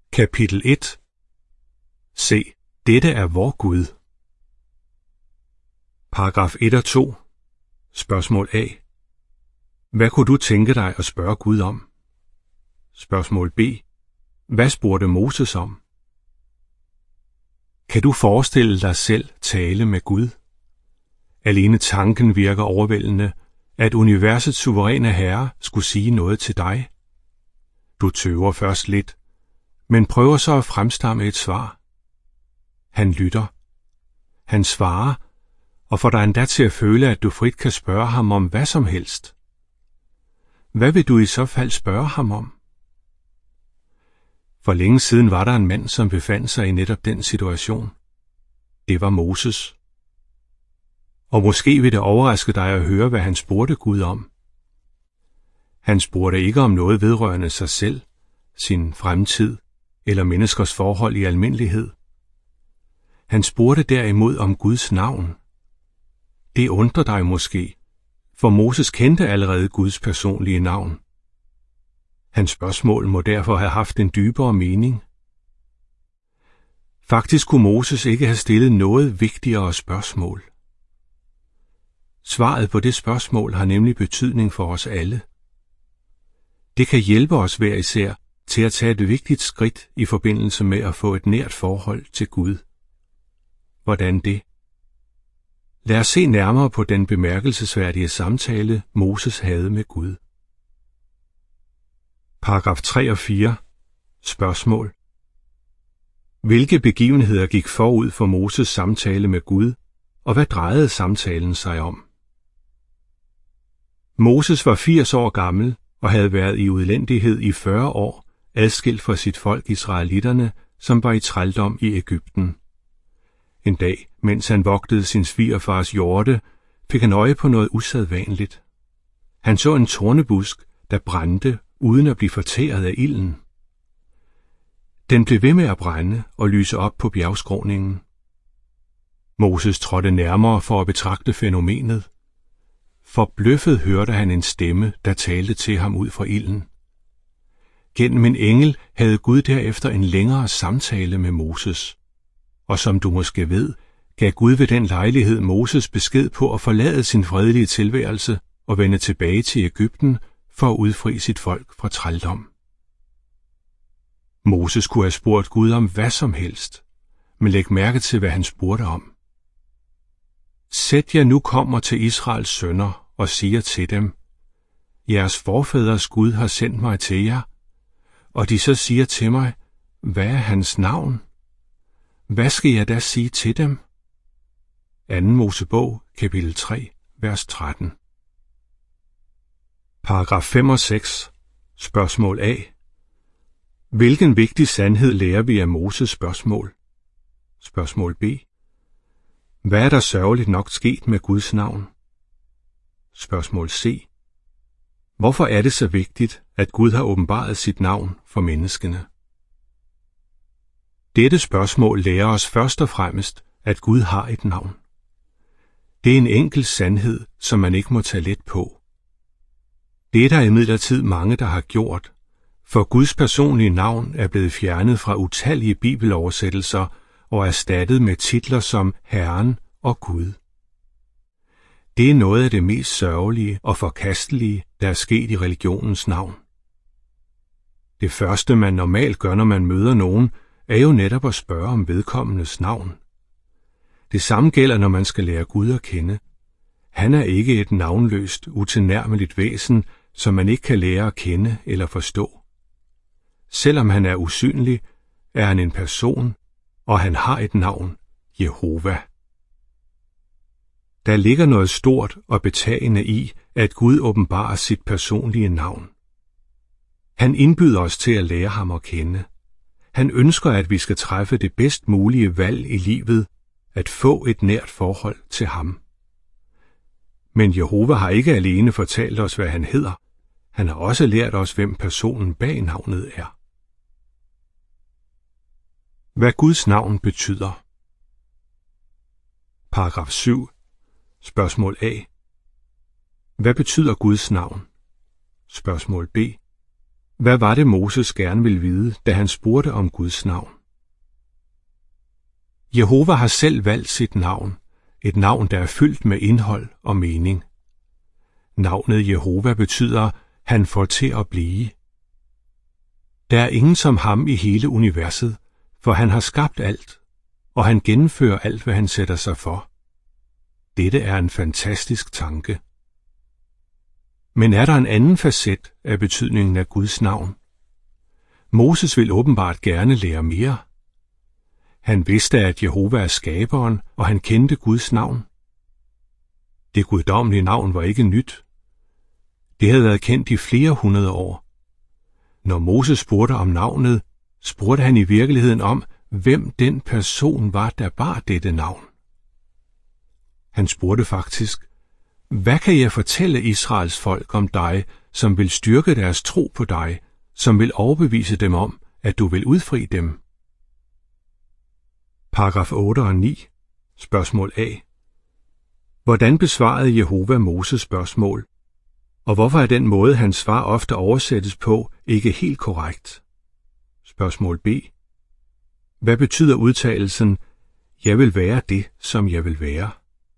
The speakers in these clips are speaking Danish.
Kapitel 1. Se, dette er vor Gud. Paragraf 1 og 2. Spørgsmål A. Hvad kunne du tænke dig at spørge Gud om? Spørgsmål B. Hvad spurgte Moses om? Kan du forestille dig selv tale med Gud? Alene tanken virker overvældende, at universets suveræne herre skulle sige noget til dig. Du tøver først lidt, men prøver så at fremstamme et svar. Han lytter. Han svarer, og får dig endda til at føle, at du frit kan spørge ham om hvad som helst. Hvad vil du i så fald spørge ham om? For længe siden var der en mand, som befandt sig i netop den situation. Det var Moses. Og måske vil det overraske dig at høre, hvad han spurgte Gud om. Han spurgte ikke om noget vedrørende sig selv, sin fremtid eller menneskers forhold i almindelighed. Han spurgte derimod om Guds navn. Det undrer dig måske, for Moses kendte allerede Guds personlige navn. Hans spørgsmål må derfor have haft en dybere mening. Faktisk kunne Moses ikke have stillet noget vigtigere spørgsmål. Svaret på det spørgsmål har nemlig betydning for os alle. Det kan hjælpe os hver især til at tage et vigtigt skridt i forbindelse med at få et nært forhold til Gud. Hvordan det? Lad os se nærmere på den bemærkelsesværdige samtale, Moses havde med Gud. Paragraf 3 og 4. Spørgsmål. Hvilke begivenheder gik forud for Moses samtale med Gud, og hvad drejede samtalen sig om? Moses var 80 år gammel og havde været i udlændighed i 40 år, adskilt fra sit folk israelitterne, som var i trældom i Egypten. En dag, mens han vogtede sin svigerfars hjorte, fik han øje på noget usædvanligt. Han så en tornebusk, der brændte uden at blive fortæret af ilden. Den blev ved med at brænde og lyse op på bjergskråningen. Moses trådte nærmere for at betragte fænomenet. Forbløffet hørte han en stemme, der talte til ham ud fra ilden. Gennem en engel havde Gud derefter en længere samtale med Moses. Og som du måske ved, gav Gud ved den lejlighed Moses besked på at forlade sin fredelige tilværelse og vende tilbage til Egypten for at udfri sit folk fra trældom. Moses kunne have spurgt Gud om hvad som helst, men læg mærke til, hvad han spurgte om. Sæt jer nu kommer til Israels sønner og siger til dem, jeres forfædres Gud har sendt mig til jer, og de så siger til mig, hvad er hans navn? Hvad skal jeg da sige til dem? 2. Mosebog, kapitel 3, vers 13. Paragraf 5 og 6. Spørgsmål A. Hvilken vigtig sandhed lærer vi af Moses spørgsmål? Spørgsmål B. Hvad er der sørgeligt nok sket med Guds navn? Spørgsmål C. Hvorfor er det så vigtigt, at Gud har åbenbaret sit navn for menneskene? Dette spørgsmål lærer os først og fremmest, at Gud har et navn. Det er en enkel sandhed, som man ikke må tage let på. Det er der imidlertid mange, der har gjort, for Guds personlige navn er blevet fjernet fra utallige bibeloversættelser og erstattet med titler som Herren og Gud. Det er noget af det mest sørgelige og forkastelige, der er sket i religionens navn. Det første, man normalt gør, når man møder nogen, er jo netop at spørge om vedkommendes navn. Det samme gælder, når man skal lære Gud at kende. Han er ikke et navnløst, utilnærmeligt væsen, som man ikke kan lære at kende eller forstå. Selvom han er usynlig, er han en person, og han har et navn, Jehova. Der ligger noget stort og betagende i, at Gud åbenbarer sit personlige navn. Han indbyder os til at lære ham at kende. Han ønsker, at vi skal træffe det bedst mulige valg i livet, at få et nært forhold til ham. Men Jehova har ikke alene fortalt os, hvad han hedder. Han har også lært os, hvem personen bag navnet er. Hvad Guds navn betyder. Paragraf 7. Spørgsmål A. Hvad betyder Guds navn? Spørgsmål B. Hvad var det, Moses gerne ville vide, da han spurgte om Guds navn? Jehova har selv valgt sit navn, et navn, der er fyldt med indhold og mening. Navnet Jehova betyder, han får til at blive. Der er ingen som ham i hele universet, for han har skabt alt, og han gennemfører alt, hvad han sætter sig for. Dette er en fantastisk tanke. Men er der en anden facet af betydningen af Guds navn? Moses vil åbenbart gerne lære mere. Han vidste, at Jehova er skaberen, og han kendte Guds navn. Det guddommelige navn var ikke nyt. Det havde været kendt i flere hundrede år. Når Moses spurgte om navnet, spurgte han i virkeligheden om, hvem den person var, der bar dette navn. Han spurgte faktisk, hvad kan jeg fortælle Israels folk om dig, som vil styrke deres tro på dig, som vil overbevise dem om, at du vil udfri dem? Paragraf 8 og 9. Spørgsmål A. Hvordan besvarede Jehova Moses spørgsmål? Og hvorfor er den måde, hans svar ofte oversættes på, ikke helt korrekt? Spørgsmål B. Hvad betyder udtalelsen, jeg vil være det, som jeg vil være?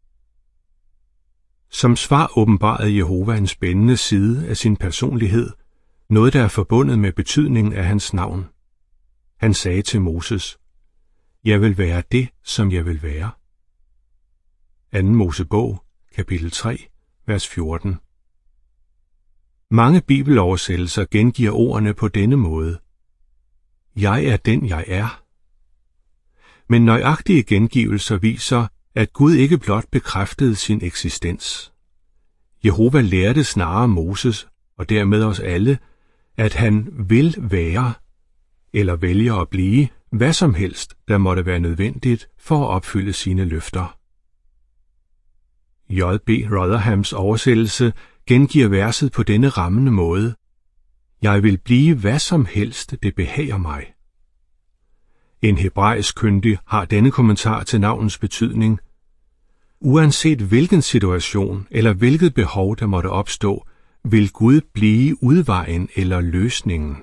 Som svar åbenbarede Jehova en spændende side af sin personlighed, noget der er forbundet med betydningen af hans navn. Han sagde til Moses, jeg vil være det, som jeg vil være. 2. Mosebog, kapitel 3, vers 14. Mange bibeloversættelser gengiver ordene på denne måde. Jeg er den, jeg er. Men nøjagtige gengivelser viser, at Gud ikke blot bekræftede sin eksistens. Jehova lærte snarere Moses, og dermed os alle, at han vil være, eller vælger at blive, hvad som helst, der måtte være nødvendigt for at opfylde sine løfter. J.B. Rotherhams oversættelse gengiver verset på denne rammende måde. Jeg vil blive hvad som helst, det behager mig. En hebraisk kyndig har denne kommentar til navnets betydning. Uanset hvilken situation eller hvilket behov, der måtte opstå, vil Gud blive udvejen eller løsningen.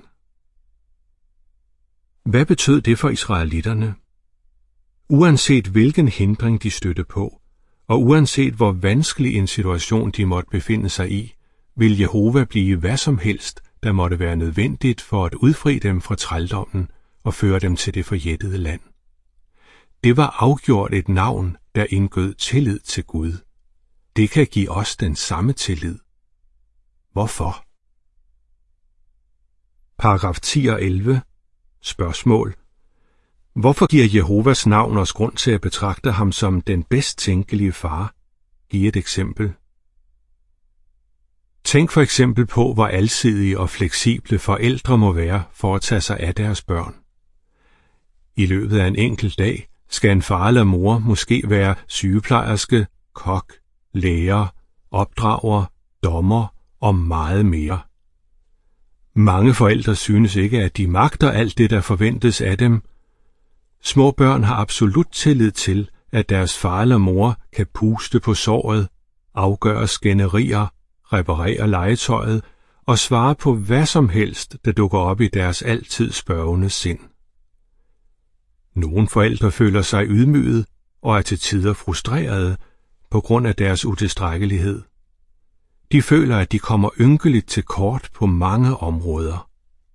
Hvad betød det for israelitterne? Uanset hvilken hindring de stødte på, og uanset hvor vanskelig en situation de måtte befinde sig i, vil Jehova blive hvad som helst, der måtte være nødvendigt for at udfri dem fra trældommen og føre dem til det forjættede land. Det var afgjort et navn, der indgød tillid til Gud. Det kan give os den samme tillid. Hvorfor? Paragraf 10 og 11. Spørgsmål. Hvorfor giver Jehovas navn os grund til at betragte ham som den bedst tænkelige far? Giv et eksempel. Tænk for eksempel på, hvor alsidige og fleksible forældre må være for at tage sig af deres børn. I løbet af en enkelt dag skal en far eller mor måske være sygeplejerske, kok, lærer, opdrager, dommer og meget mere. Mange forældre synes ikke, at de magter alt det, der forventes af dem. Små børn har absolut tillid til, at deres far eller mor kan puste på såret, afgøre skænderier, reparere legetøjet og svare på hvad som helst, der dukker op i deres altid spørgende sind. Nogle forældre føler sig ydmyget og er til tider frustrerede på grund af deres utilstrækkelighed. De føler, at de kommer ynkeligt til kort på mange områder.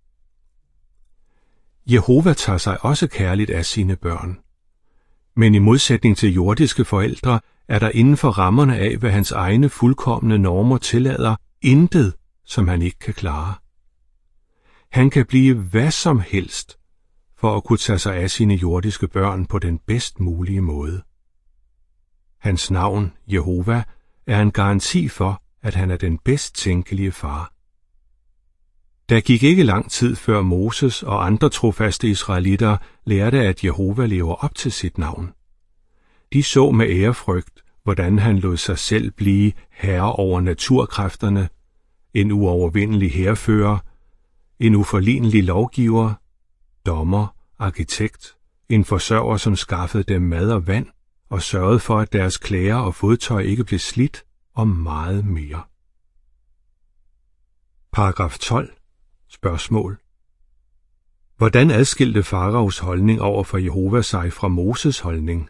Jehova tager sig også kærligt af sine børn. Men i modsætning til jordiske forældre, er der inden for rammerne af, hvad hans egne fuldkomne normer tillader, intet, som han ikke kan klare. Han kan blive hvad som helst, for at kunne tage sig af sine jordiske børn på den bedst mulige måde. Hans navn, Jehova, er en garanti for, at han er den bedst tænkelige far. Der gik ikke lang tid før Moses og andre trofaste israelitter lærte, at Jehova lever op til sit navn. De så med ærefrygt, hvordan han lod sig selv blive herre over naturkræfterne, en uovervindelig hærfører, en uforlignelig lovgiver, dommer, arkitekt, en forsørger, som skaffede dem mad og vand og sørgede for, at deres klæder og fodtøj ikke blev slidt, og meget mere. Paragraf 12. Spørgsmål. Hvordan adskilte faraos holdning over for Jehova sig fra Moses holdning?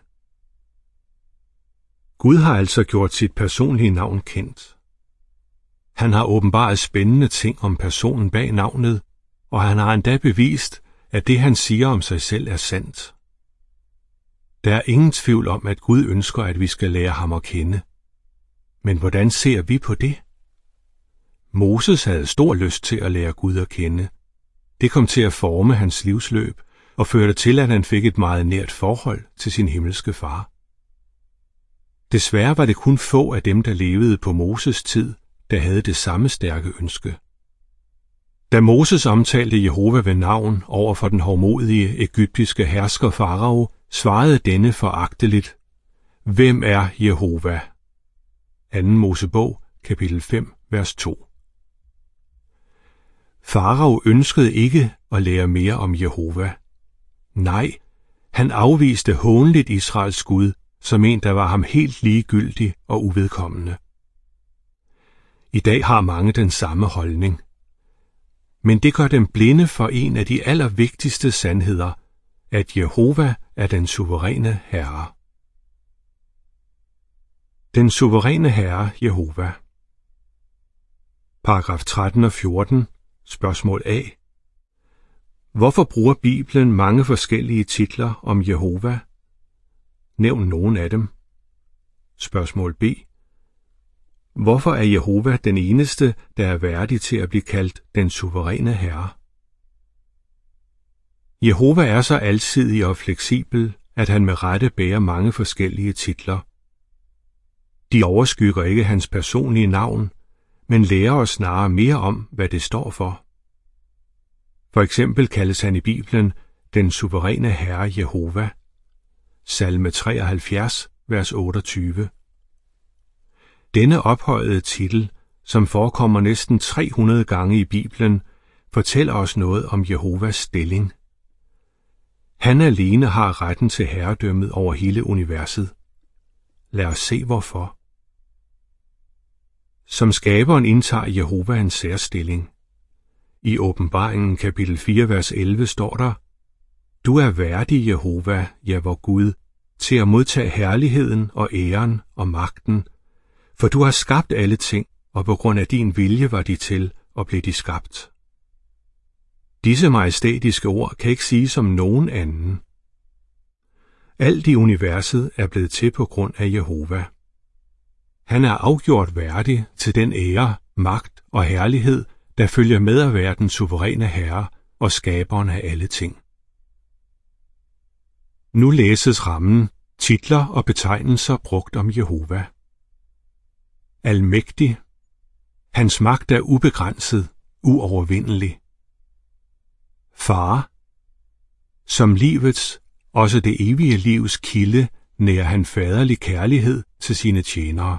Gud har altså gjort sit personlige navn kendt. Han har åbenbaret spændende ting om personen bag navnet, og han har endda bevist, at det han siger om sig selv er sandt. Der er ingen tvivl om, at Gud ønsker, at vi skal lære ham at kende. Men hvordan ser vi på det? Moses havde stor lyst til at lære Gud at kende. Det kom til at forme hans livsløb og førte til, at han fik et meget nært forhold til sin himmelske far. Desværre var det kun få af dem, der levede på Moses tid, der havde det samme stærke ønske. Da Moses omtalte Jehova ved navn over for den hovmodige egyptiske hersker farao, svarede denne foragteligt: Hvem er Jehova? 2. Mosebog, kapitel 5, vers 2. Farao ønskede ikke at lære mere om Jehova. Nej, han afviste hånligt Israels Gud som en, der var ham helt ligegyldig og uvedkommende. I dag har mange den samme holdning. Men det gør dem blinde for en af de allervigtigste sandheder, at Jehova er den suveræne Herre. Den suveræne Herre Jehova. Paragraf 13 og 14, spørgsmål A. Hvorfor bruger Bibelen mange forskellige titler om Jehova? Nævn nogle af dem. Spørgsmål B. Hvorfor er Jehova den eneste, der er værdig til at blive kaldt den suveræne Herre? Jehova er så alsidig og fleksibel, at han med rette bærer mange forskellige titler. De overskygger ikke hans personlige navn, men lærer os snarere mere om, hvad det står for. For eksempel kaldes han i Bibelen den suveræne Herre Jehova. Salme 73, vers 28. Denne ophøjede titel, som forekommer næsten 300 gange i Bibelen, fortæller os noget om Jehovas stilling. Han alene har retten til herredømmet over hele universet. Lad os se hvorfor. Som skaberen indtager Jehova en særstilling. I Åbenbaringen kapitel 4, vers 11 står der: Du er værdig, Jehova, ja vor Gud, til at modtage herligheden og æren og magten, for du har skabt alle ting, og på grund af din vilje var de til og blev de skabt. Disse majestætiske ord kan ikke siges om nogen anden. Alt i universet er blevet til på grund af Jehova. Han er afgjort værdig til den ære, magt og herlighed, der følger med at være den suveræne Herre og skaberen af alle ting. Nu læses rammen, titler og betegnelser brugt om Jehova. Almægtig. Hans magt er ubegrænset, uovervindelig. Far. Som livets, også det evige livs kilde, nærer han faderlig kærlighed til sine tjenere.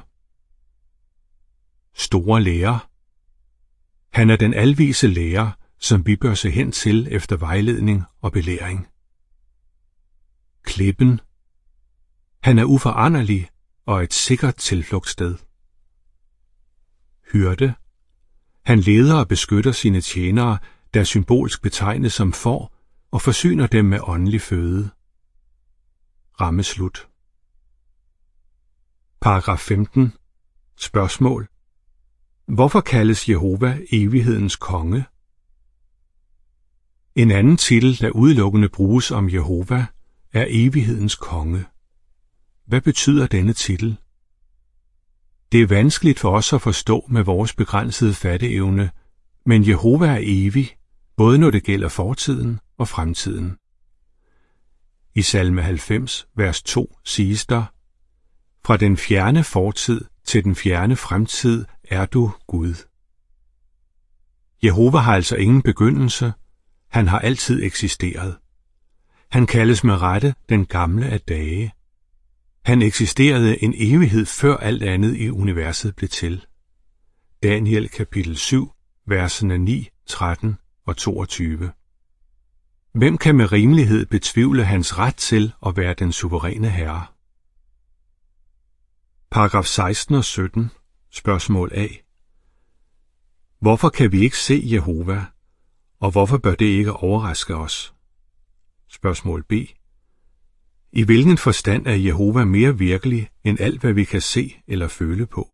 Store lærer. Han er den alvise lærer, som vi bør se hen til efter vejledning og belæring. Klippen. Han er uforanderlig og et sikkert tilflugtssted. Hyrde. Han leder og beskytter sine tjenere, der symbolsk betegnes som får, og forsyner dem med åndelig føde. Rammeslut. Paragraf 15. Spørgsmål. Hvorfor kaldes Jehova evighedens konge? En anden titel, der udelukkende bruges om Jehova, er evighedens konge. Hvad betyder denne titel? Det er vanskeligt for os at forstå med vores begrænsede fatteevne, men Jehova er evig, både når det gælder fortiden og fremtiden. I salme 90, vers 2 siges der: Fra den fjerne fortid til den fjerne fremtid er du Gud. Jehova har altså ingen begyndelse, han har altid eksisteret. Han kaldes med rette den gamle af dage. Han eksisterede en evighed før alt andet i universet blev til. Daniel kapitel 7, versene 9, 13 og 22. Hvem kan med rimelighed betvivle hans ret til at være den suveræne herre? Paragraf 16 og 17, spørgsmål A. Hvorfor kan vi ikke se Jehova, Og hvorfor bør det ikke overraske os? Spørgsmål B. I hvilken forstand er Jehova mere virkelig end alt, hvad vi kan se eller føle på?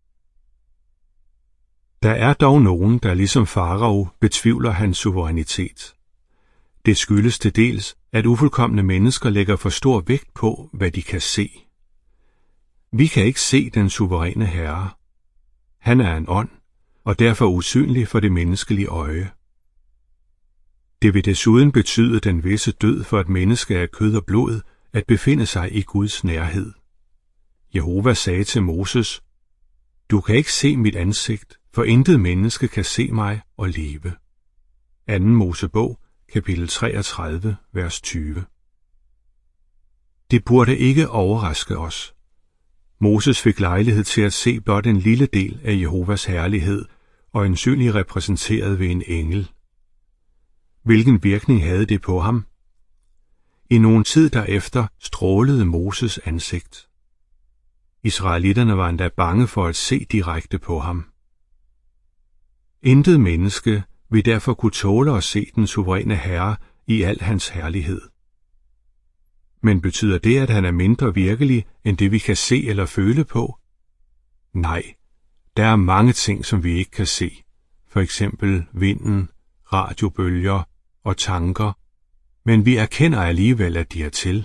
Der er dog nogen, der ligesom farao betvivler hans suverænitet. Det skyldes til dels, at ufuldkomne mennesker lægger for stor vægt på, hvad de kan se. Vi kan ikke se den suveræne herre. Han er en ånd, og derfor usynlig for det menneskelige øje. Det vil desuden betyde den visse død for et menneske af kød og blod at befinde sig i Guds nærhed. Jehova sagde til Moses, du kan ikke se mit ansigt, for intet menneske kan se mig og leve. 2. Mosebog, kapitel 33, vers 20. Det burde ikke overraske os. Moses fik lejlighed til at se blot en lille del af Jehovas herlighed, og øjensynligt repræsenteret ved en engel. Hvilken virkning havde det på ham? I nogen tid derefter strålede Moses ansigt. Israelitterne var endda bange for at se direkte på ham. Intet menneske vil derfor kunne tåle at se den suveræne herre i al hans herlighed. Men betyder det, at han er mindre virkelig end det, vi kan se eller føle på? Nej, der er mange ting, som vi ikke kan se. For eksempel vinden, radiobølger og tanker, men vi erkender alligevel, at de er til.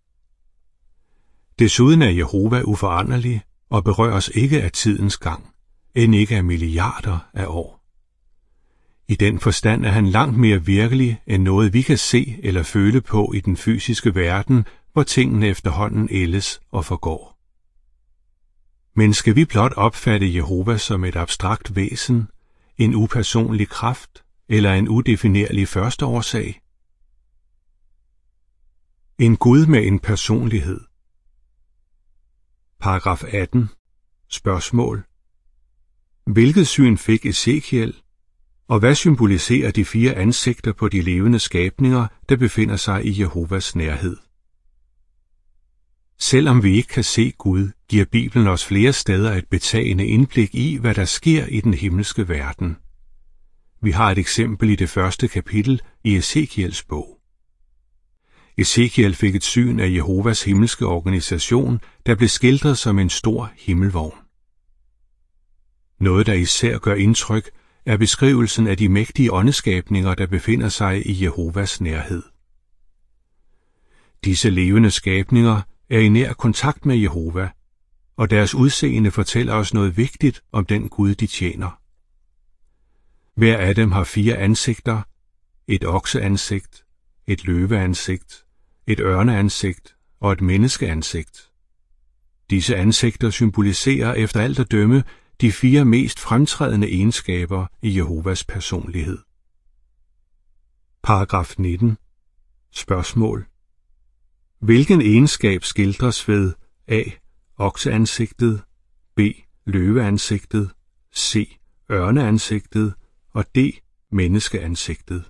Desuden er Jehova uforanderlig og berøres ikke af tidens gang, end ikke af milliarder af år. I den forstand er han langt mere virkelig end noget, vi kan se eller føle på i den fysiske verden, hvor tingene efterhånden ældes og forgår. Men skal vi blot opfatte Jehova som et abstrakt væsen, en upersonlig kraft eller en udefinerlig førsteårsag? En Gud med en personlighed. Paragraf 18. Spørgsmål. Hvilket syn fik Ezekiel, og hvad symboliserer de 4 ansigter på de levende skabninger, der befinder sig i Jehovas nærhed? Selvom vi ikke kan se Gud, giver Bibelen os flere steder et betagende indblik i, hvad der sker i den himmelske verden. Vi har et eksempel i det første kapitel i Ezekiels bog. Ezekiel fik et syn af Jehovas himmelske organisation, der blev skildret som en stor himmelvogn. Noget, der især gør indtryk, er beskrivelsen af de mægtige åndeskabninger, der befinder sig i Jehovas nærhed. Disse levende skabninger er i nær kontakt med Jehova, og deres udseende fortæller os noget vigtigt om den Gud, de tjener. Hver af dem har 4 ansigter, et okseansigt, et løveansigt, et ørneansigt og et menneskeansigt. Disse ansigter symboliserer efter alt at dømme de 4 mest fremtrædende egenskaber i Jehovas personlighed. Paragraf 19. Spørgsmål. Hvilken egenskab skildres ved A. Okseansigtet, B. Løveansigtet, C. Ørneansigtet og D. Menneskeansigtet?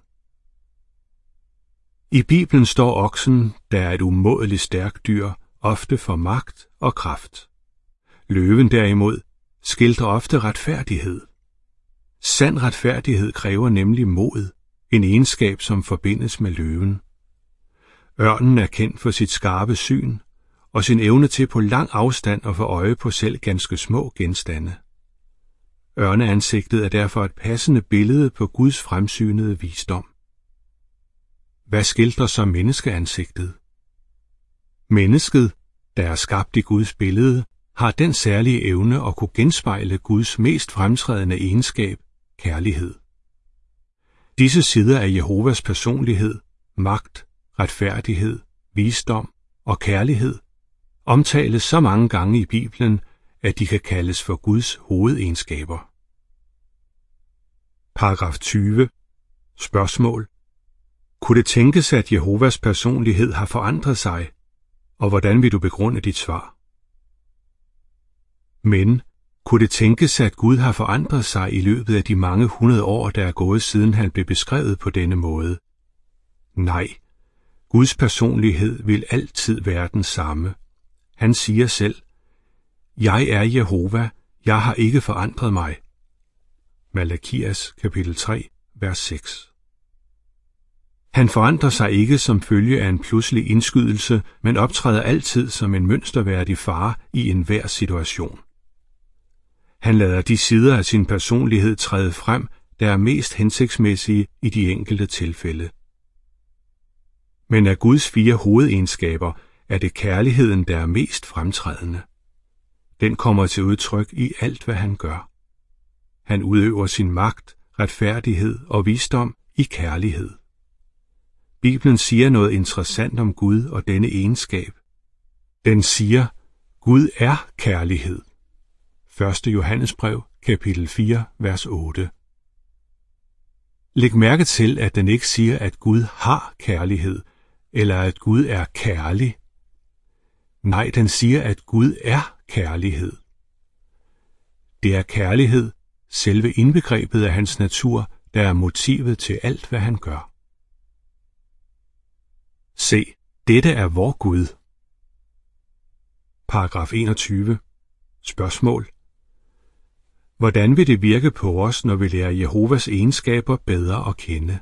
I Bibelen står oksen, der er et umådeligt stærkt dyr, ofte for magt og kraft. Løven derimod skildrer ofte retfærdighed. Sand retfærdighed kræver nemlig mod, en egenskab, som forbindes med løven. Ørnen er kendt for sit skarpe syn og sin evne til på lang afstand at få øje på selv ganske små genstande. Ørneansigtet er derfor et passende billede på Guds fremsynede visdom. Hvad skildrer så menneskeansigtet? Mennesket, der er skabt i Guds billede, har den særlige evne at kunne genspejle Guds mest fremtrædende egenskab, kærlighed. Disse sider af Jehovas personlighed, magt, retfærdighed, visdom og kærlighed omtales så mange gange i Bibelen, at de kan kaldes for Guds hovedegenskaber. Paragraf 20. Spørgsmål. Kunne det tænkes, at Jehovas personlighed har forandret sig, og hvordan vil du begrunde dit svar? Men kunne det tænkes, at Gud har forandret sig i løbet af de mange 100 år, der er gået siden han blev beskrevet på denne måde? Nej, Guds personlighed vil altid være den samme. Han siger selv, jeg er Jehova, jeg har ikke forandret mig. Malakias kapitel 3, vers 6. Han forandrer sig ikke som følge af en pludselig indskydelse, men optræder altid som en mønsterværdig far i enhver situation. Han lader de sider af sin personlighed træde frem, der er mest hensigtsmæssige i de enkelte tilfælde. Men af Guds 4 hovedegenskaber er det kærligheden, der er mest fremtrædende. Den kommer til udtryk i alt, hvad han gør. Han udøver sin magt, retfærdighed og visdom i kærlighed. Bibelen siger noget interessant om Gud og denne egenskab. Den siger, Gud er kærlighed. 1. Johannesbrev, kapitel 4, vers 8. Læg mærke til, at den ikke siger, at Gud har kærlighed, eller at Gud er kærlig. Nej, den siger, at Gud er kærlighed. Det er kærlighed, selve indbegrebet af hans natur, der er motivet til alt, hvad han gør. Se, dette er vor Gud. Paragraf 21. Spørgsmål. Hvordan vil det virke på os, når vi lærer Jehovas egenskaber bedre at kende?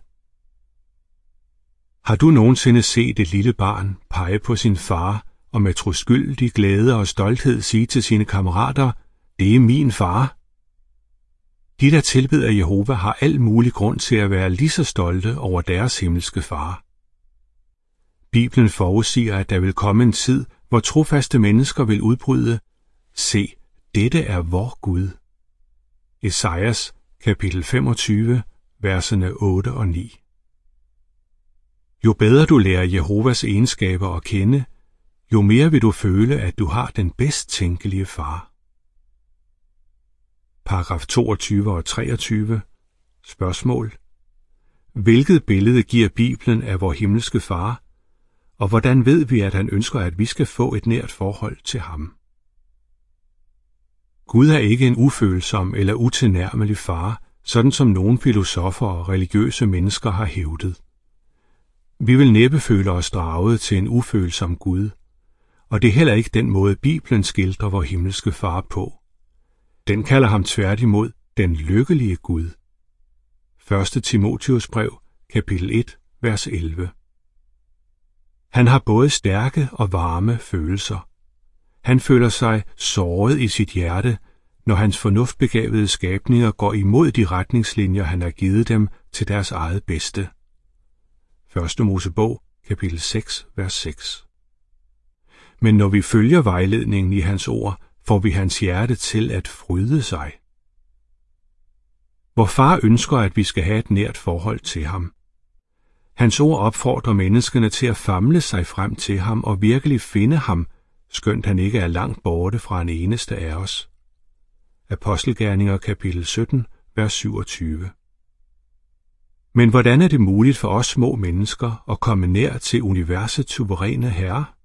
Har du nogensinde set et lille barn pege på sin far og med troskyldig glæde og stolthed sige til sine kammerater, det er min far? De, der tilbeder Jehova, har al mulig grund til at være lige så stolte over deres himmelske far. Bibelen forudsiger, at der vil komme en tid, hvor trofaste mennesker vil udbryde, se, dette er vor Gud. Esajas, kapitel 25, verserne 8 og 9. Jo bedre du lærer Jehovas egenskaber at kende, jo mere vil du føle, at du har den bedst tænkelige far. Paragraf 22 og 23. Spørgsmål. Hvilket billede giver Bibelen af vor himmelske far, og hvordan ved vi, at han ønsker, at vi skal få et nært forhold til ham? Gud er ikke en ufølsom eller utilnærmelig far, sådan som nogle filosofer og religiøse mennesker har hævdet. Vi vil næppe føle os draget til en ufølsom Gud, og det er heller ikke den måde, Bibelen skildrer vor himmelske far på. Den kalder ham tværtimod den lykkelige Gud. 1. Timotheus brev, kapitel 1, vers 11. Han har både stærke og varme følelser. Han føler sig såret i sit hjerte, når hans fornuftbegavede skabninger går imod de retningslinjer, han har givet dem til deres eget bedste. 1. Mosebog, kapitel 6, vers 6. Men når vi følger vejledningen i hans ord, får vi hans hjerte til at fryde sig. Vor far ønsker, at vi skal have et nært forhold til ham. Hans ord opfordrer menneskene til at famle sig frem til ham og virkelig finde ham, skønt han ikke er langt borte fra en eneste af os. Apostelgerninger kapitel 17, vers 27. Men hvordan er det muligt for os små mennesker at komme nær til universets suveræne herre?